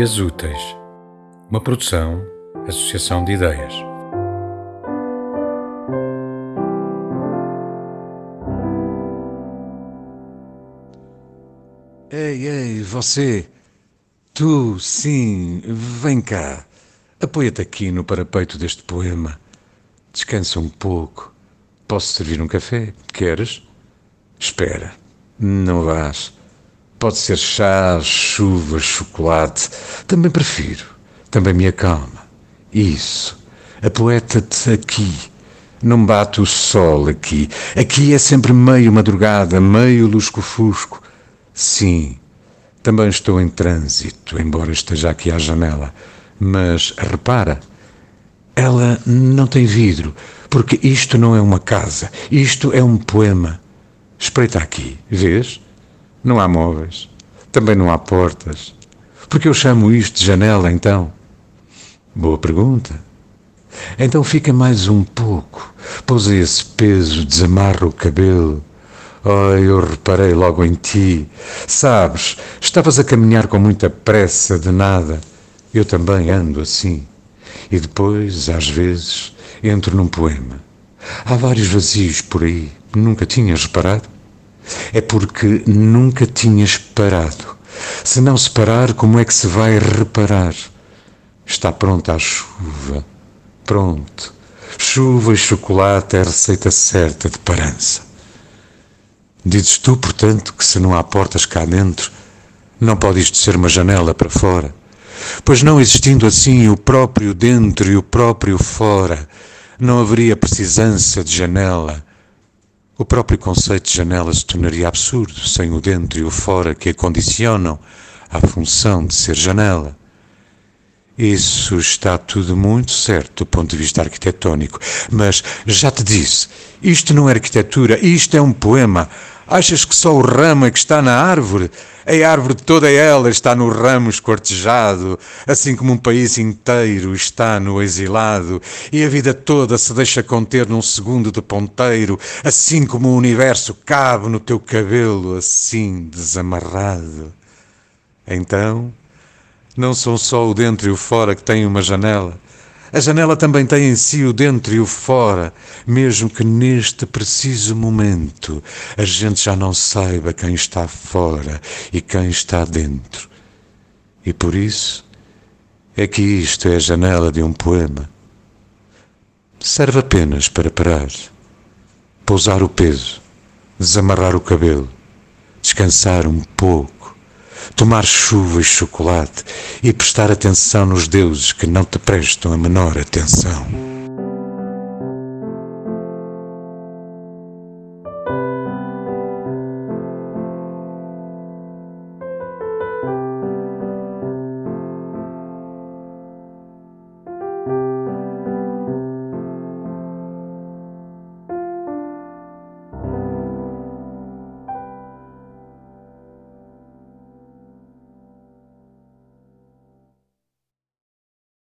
Ideias Úteis, uma produção, associação de ideias. Ei, você! Tu, sim, vem cá. Apoia-te aqui no parapeito deste poema. Descansa um pouco. Posso servir um café? Queres? Espera, não vás. Pode ser chá, chuva, chocolate. Também prefiro. Também me acalma. Isso. Apoeta-te aqui. Não bate o sol aqui. Aqui é sempre meio madrugada, meio lusco-fusco. Sim, também estou em trânsito, embora esteja aqui à janela. Mas repara, ela não tem vidro, porque isto não é uma casa, isto é um poema. Espreita aqui, vês? Não há móveis, também não há portas. Por que eu chamo isto de janela, então? Boa pergunta. Então fica mais um pouco. Pousa esse peso, desamarra o cabelo. Oh, eu reparei logo em ti. Sabes, estavas a caminhar com muita pressa de nada. Eu também ando assim. E depois, às vezes, entro num poema. Há vários vazios por aí. Nunca tinhas reparado? É porque nunca tinhas parado. Se não se parar, como é que se vai reparar? Está pronta a chuva. Pronto. Chuva e chocolate é a receita certa de parança. Dizes tu, portanto, que se não há portas cá dentro, não pode isto ser uma janela para fora? Pois não existindo assim o próprio dentro e o próprio fora, não haveria precisança de janela. O próprio conceito de janela se tornaria absurdo sem o dentro e o fora que a condicionam à função de ser janela. Isso está tudo muito certo do ponto de vista arquitetónico, mas já te disse, isto não é arquitetura, isto é um poema. Achas que só o ramo é que está na árvore? A árvore toda ela está no ramo esquartejado, assim como um país inteiro está no exilado, e a vida toda se deixa conter num segundo de ponteiro, assim como o universo cabe no teu cabelo, assim desamarrado. Então, não são só o dentro e o fora que têm uma janela. A janela também tem em si o dentro e o fora, mesmo que neste preciso momento a gente já não saiba quem está fora e quem está dentro. E por isso é que isto é a janela de um poema. Serve apenas para parar, pousar o peso, desamarrar o cabelo, descansar um pouco, tomar chuva e chocolate e prestar atenção nos deuses que não te prestam a menor atenção.